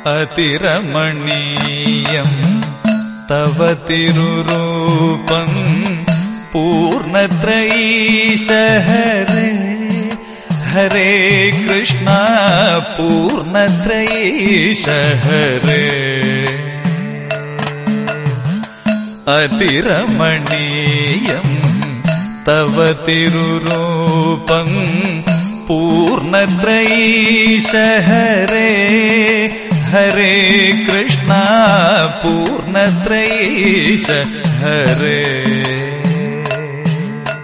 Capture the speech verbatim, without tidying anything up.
അതിരമണീയം തവ തിരുരൂപം Poornathrayeesa ഹരേ ഹരേ Krishna Poornathrayeesa ഹരേ അതിരമണീയം തവ തിരുരൂപം Poornathrayeesa ഹരേ ഹരേ Krishna Poornathrayeesa ഹരേ